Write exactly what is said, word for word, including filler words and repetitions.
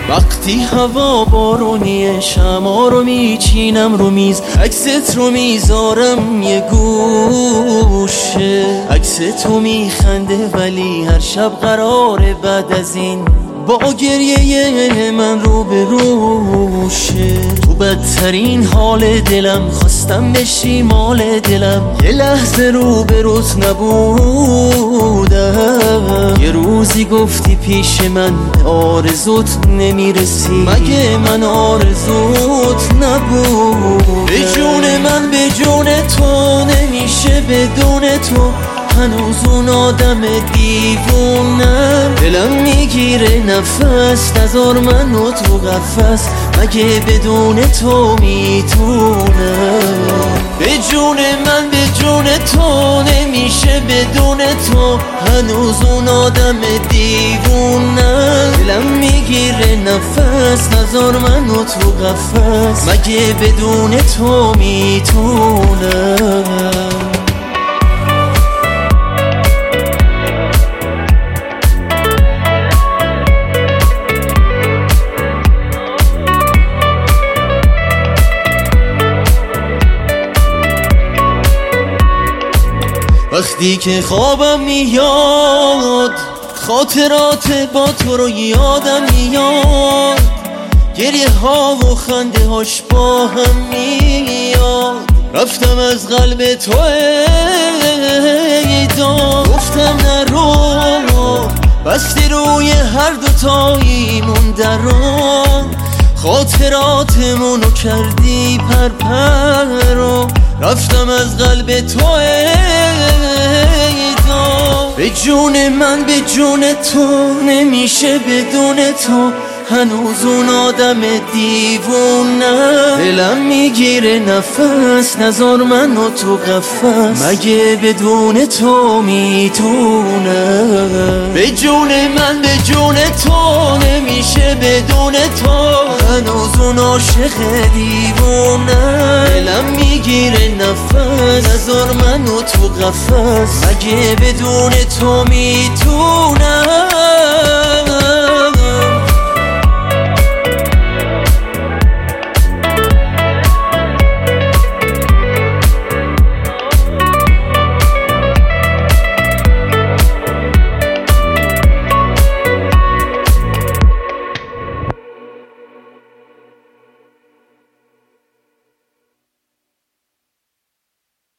وقتی هوا بارونیه شمع رو میچینم رو میز، عکست رو میذارم یه گوشه. عکس تو میخنده ولی هر شب قراره بعد از این با گریه من رو به روشه. تو بدترین حال دلم خواستم بشی مال دلم، یه لحظه رو به روز نبودم. یه روزی گفتی پیش من آرزوت نمیرسی، مگه من آرزوت نبود؟ به جون من به جون تو نمیشه بدون تو، هنوز اون آدم دیوونم. دلم میگیره نفس، نذار منو تو قفس، مگه بدون تو میتونم؟ به جون من به جون تو نمیشه بدون تو، هنوز اون آدم دیوونم. دلم میگیره نفس، نذار منو تو قفس، مگه بدون تو میتونم؟ وقتی که خوابم میاد خاطرات با تو رو یادم میاد، گریه ها و خنده هاش با هم میاد. رفتم از قلب تو ای داد، گفتم نرو، بستی روی هر دوتاییمون درو. خاطراتمونو کردی پرپرو، رفتم از قلب تو ای داد. به جون من به جون تو نمیشه بدون تو، هنوز اون آدم دیوونم. دلم میگیره نفس، نذار منو تو قفس، مگه بدون تو میتونم؟ به جون من به جون تو نمیشه بدون تو، هنوز اون عاشق دیوونم. دلم میگیره نفس، نذار منو تو قفس، مگه بدون تو میتونم؟